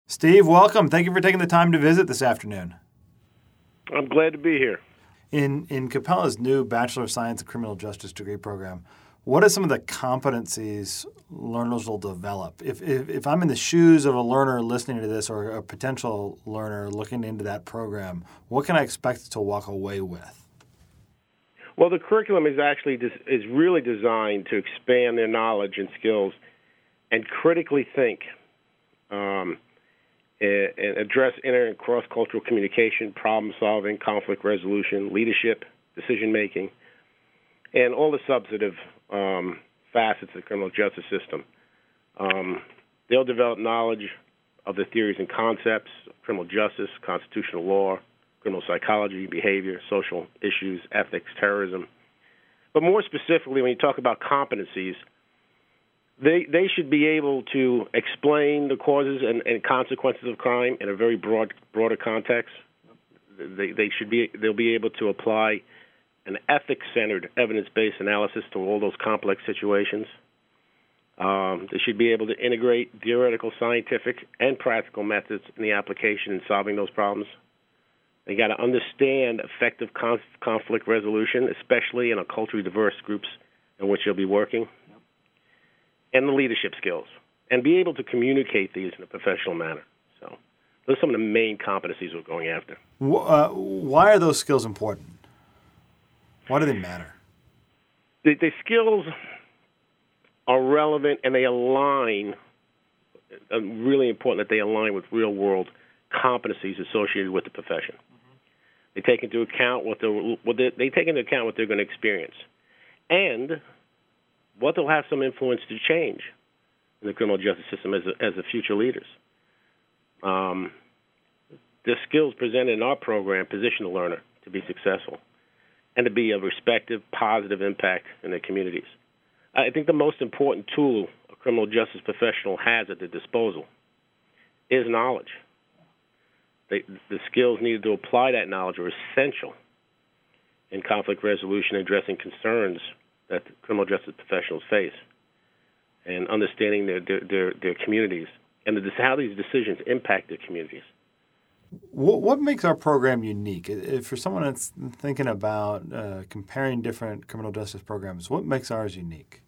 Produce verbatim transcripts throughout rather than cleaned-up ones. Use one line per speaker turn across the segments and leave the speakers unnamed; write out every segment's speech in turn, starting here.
Steve, welcome. Thank you for taking the time to visit this afternoon.
I'm glad to be here.
In in Capella's new Bachelor of Science in Criminal Justice degree program, what are some of the competencies learners will develop? If, if if I'm in the shoes of a learner listening to this or a potential learner looking into that program, what can I expect to walk away with?
Well, the curriculum is actually is really designed to expand their knowledge and skills and critically think um, and address inter- and cross-cultural communication, problem-solving, conflict resolution, leadership, decision-making, and all the substantive um, facets of the criminal justice system. Um, they'll develop knowledge of the theories and concepts of criminal justice, constitutional law, criminal psychology, behavior, social issues, ethics, terrorism. But more specifically, when you talk about competencies, They they should be able to explain the causes and, and consequences of crime in a very broad broader context. They they should be they'll be able to apply an ethics-centered, evidence-based analysis to all those complex situations. Um, they should be able to integrate theoretical, scientific, and practical methods in the application in solving those problems. They got to understand effective conf- conflict resolution, especially in a culturally diverse groups in which they'll be working. And the leadership skills, and be able to communicate these in a professional manner. So those are some of the main competencies we're going after.
Uh, why are those skills important? Why do they matter?
The, the skills are relevant, and they align, uh, really important that they align with real-world competencies associated with the profession. Mm-hmm. They take into account what, what they, they take into account what they're going to experience. And what they'll have some influence to change in the criminal justice system as a, as the future leaders. Um, the skills presented in our program position the learner to be successful and to be a respective, positive impact in their communities. I think the most important tool a criminal justice professional has at their disposal is knowledge. They, the skills needed to apply that knowledge are essential in conflict resolution, addressing concerns that the criminal justice professionals face, and understanding their their, their, their communities and the, how these decisions impact their communities.
What, what makes our program unique? If for someone that's thinking about uh, comparing different criminal justice programs, what makes ours unique?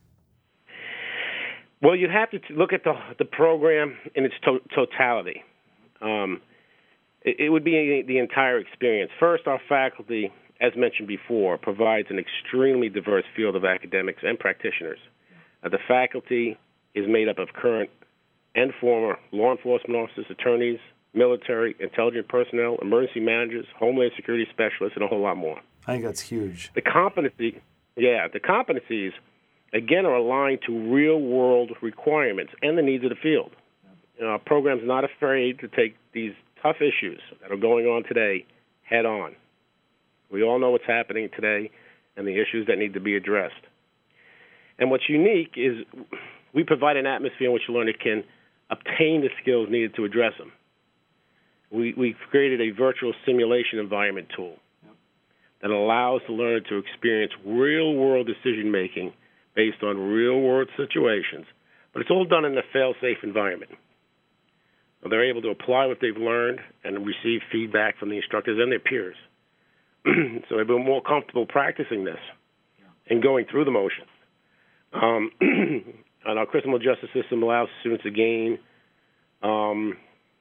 Well, you'd have to look at the the program in its to- totality. Um, it, it would be the entire experience. First, our faculty, as mentioned before, provides an extremely diverse field of academics and practitioners. Uh, the faculty is made up of current and former law enforcement officers, attorneys, military, intelligence personnel, emergency managers, homeland security specialists, and a whole lot more.
I think that's huge.
The competency, yeah, the competencies, again, are aligned to real-world requirements and the needs of the field. You know, our program's not afraid to take these tough issues that are going on today head on. We all know what's happening today and the issues that need to be addressed. And what's unique is we provide an atmosphere in which the learner can obtain the skills needed to address them. We, we've created a virtual simulation environment tool that allows the learner to experience real-world decision-making based on real-world situations, but it's all done in a fail-safe environment. So they're able to apply what they've learned and receive feedback from the instructors and their peers. So they've been more comfortable practicing this and going through the motions. Um, and our criminal justice system allows students to gain um,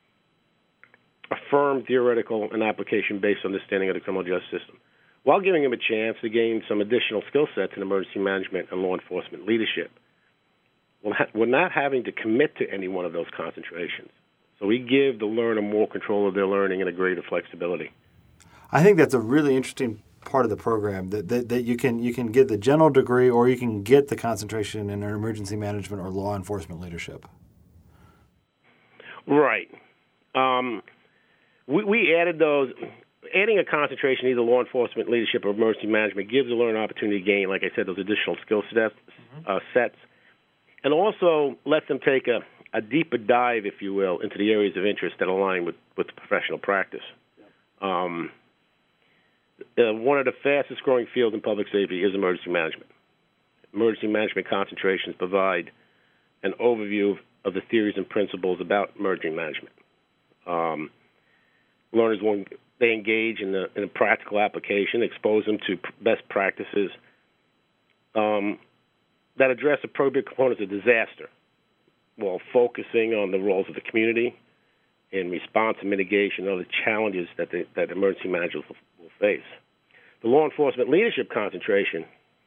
a firm theoretical and application-based understanding of the criminal justice system, while giving them a chance to gain some additional skill sets in emergency management and law enforcement leadership. We're not having to commit to any one of those concentrations. So we give the learner more control of their learning and a greater flexibility.
I think that's a really interesting part of the program, that, that, that you can you can get the general degree or you can get the concentration in emergency management or law enforcement leadership.
Right. Um, we, we added those. Adding a concentration in either law enforcement leadership or emergency management gives the learner an opportunity to gain, like I said, those additional skill sets, mm-hmm. uh, sets, and also lets them take a, a deeper dive, if you will, into the areas of interest that align with, with professional practice. Yep. Um, Uh, one of the fastest growing fields in public safety is emergency management. Emergency management concentrations provide an overview of the theories and principles about emergency management. Um, learners will they engage in the in a practical application, expose them to best practices um, that address appropriate components of disaster, while focusing on the roles of the community in response and mitigation of the challenges that the, that emergency managers will, will face. The law enforcement leadership concentration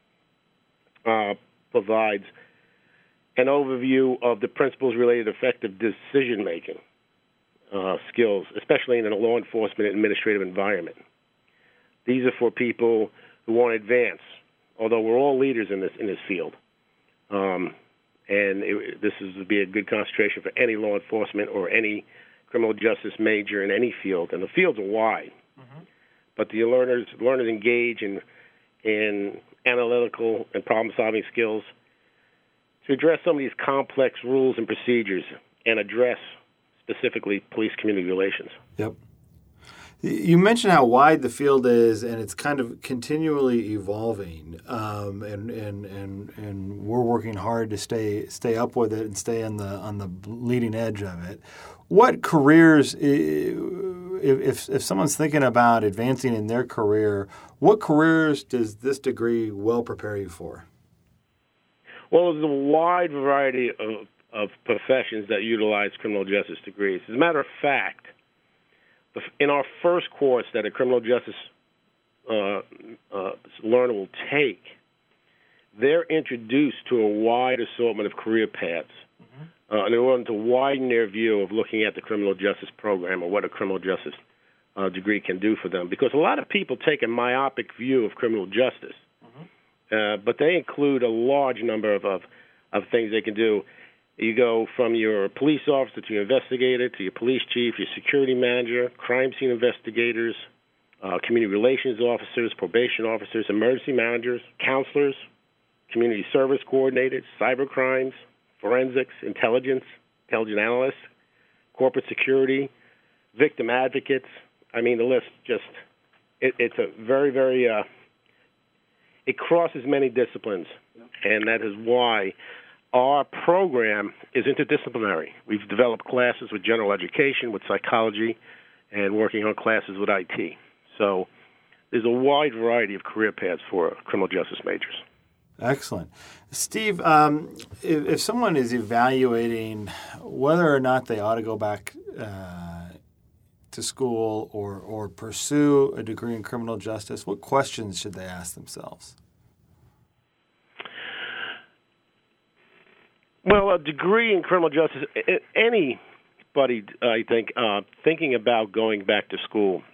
uh, provides an overview of the principles related to effective decision-making uh, skills, especially in a law enforcement administrative environment. These are for people who want to advance, although we're all leaders in this in this field. Um, and it, this is would be a good concentration for any law enforcement or any criminal justice major in any field. And the fields are wide. Mm-hmm. But the learners learners engage in in analytical and problem-solving skills to address some of these complex rules and procedures and address specifically police-community relations.
Yep. You mentioned how wide the field is, and it's kind of continually evolving, um, and, and and and we're working hard to stay stay up with it and stay on the on the leading edge of it. What careers, if if, if someone's thinking about advancing in their career, what careers does this degree well prepare you for?
Well, there's a wide variety of, of professions that utilize criminal justice degrees. As a matter of fact, in our first course that a criminal justice uh, uh, learner will take, they're introduced to a wide assortment of career paths, mm-hmm. uh, and they want to widen their view of looking at the criminal justice program or what a criminal justice uh, degree can do for them. Because a lot of people take a myopic view of criminal justice, mm-hmm. uh, but they include a large number of, of, of things they can do. You go from your police officer to your investigator to your police chief, your security manager, crime scene investigators, uh, community relations officers, probation officers, emergency managers, counselors, community service coordinators, cyber crimes, forensics, intelligence, intelligence analysts, corporate security, victim advocates. I mean, the list just, it, it's a very, very, uh, it crosses many disciplines, and that is why our program is interdisciplinary. We've developed classes with general education, with psychology, and working on classes with I T. So there's a wide variety of career paths for criminal justice majors.
Excellent. Steve, um, if, if someone is evaluating whether or not they ought to go back uh, to school or, or pursue a degree in criminal justice, what questions should they ask themselves?
Well, a degree in criminal justice, anybody, I think, uh, thinking about going back to school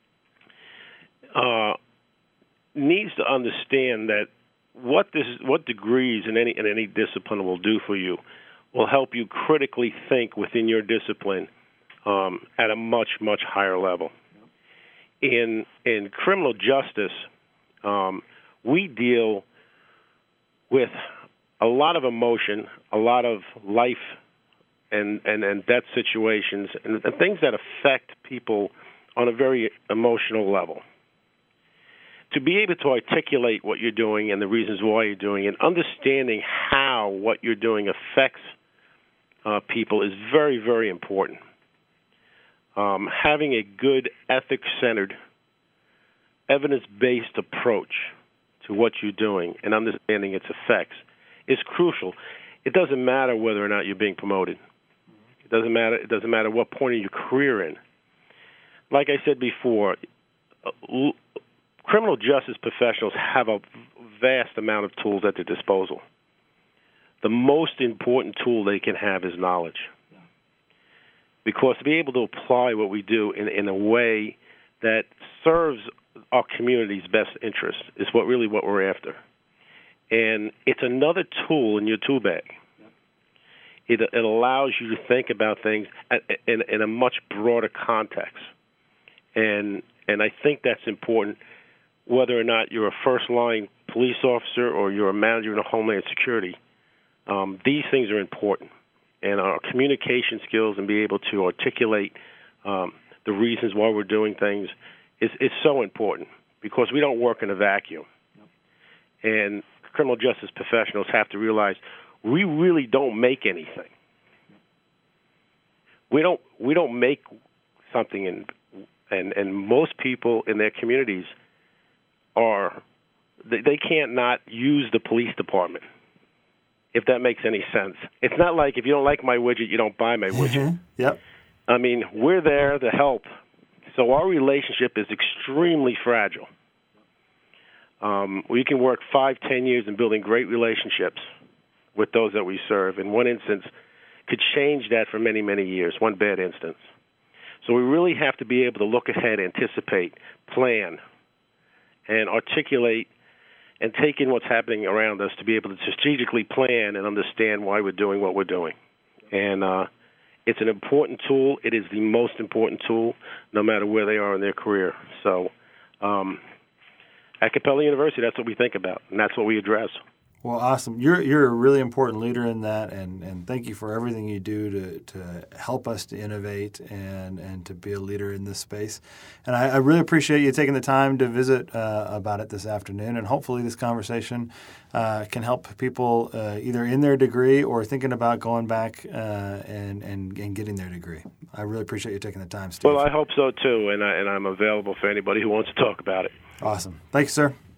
uh, needs to understand that what this, what degrees in any in any discipline will do for you will help you critically think within your discipline um, at a much, much higher level. In in criminal justice, um, we deal with a lot of emotion, a lot of life and, and, and death situations, and, and things that affect people on a very emotional level. To be able to articulate what you're doing and the reasons why you're doing it, understanding how what you're doing affects uh, people is very, very important. Um, having a good ethics-centered, evidence-based approach to what you're doing and understanding its effects is crucial. It doesn't matter whether or not you're being promoted. It doesn't matter. It doesn't matter what point of your career in. Like I said before, l- criminal justice professionals have a vast amount of tools at their disposal. The most important tool they can have is knowledge. Because to be able to apply what we do in, in a way that serves our community's best interest is what really what we're after. And it's another tool in your tool bag. It, it allows you to think about things in, in a much broader context. And and I think that's important, whether or not you're a first-line police officer or you're a manager in a Homeland Security. Um, these things are important. And our communication skills and be able to articulate um, the reasons why we're doing things is, is so important because we don't work in a vacuum. And criminal justice professionals have to realize we really don't make anything. We don't we don't make something, and and and most people in their communities are they, they can't not use the police department, if that makes any sense. It's not like if you don't like my widget, you don't buy my widget.
Yep.
I mean, we're there to help. So our relationship is extremely fragile. Um, we can work five, ten years in building great relationships with those that we serve. In one instance, could change that for many, many years, one bad instance. So we really have to be able to look ahead, anticipate, plan, and articulate and take in what's happening around us to be able to strategically plan and understand why we're doing what we're doing. And uh, it's an important tool. It is the most important tool, no matter where they are in their career. So um, at Capella University, that's what we think about, and that's what we address.
Well, awesome. You're you're a really important leader in that, and, and thank you for everything you do to, to help us to innovate and, and to be a leader in this space. And I, I really appreciate you taking the time to visit uh, about it this afternoon, and hopefully this conversation uh, can help people uh, either in their degree or thinking about going back uh, and, and, and getting their degree. I really appreciate you taking the time, Steve.
Well, I hope so, too, and, I, and I'm available for anybody who wants to talk about it.
Awesome. Thank you, sir.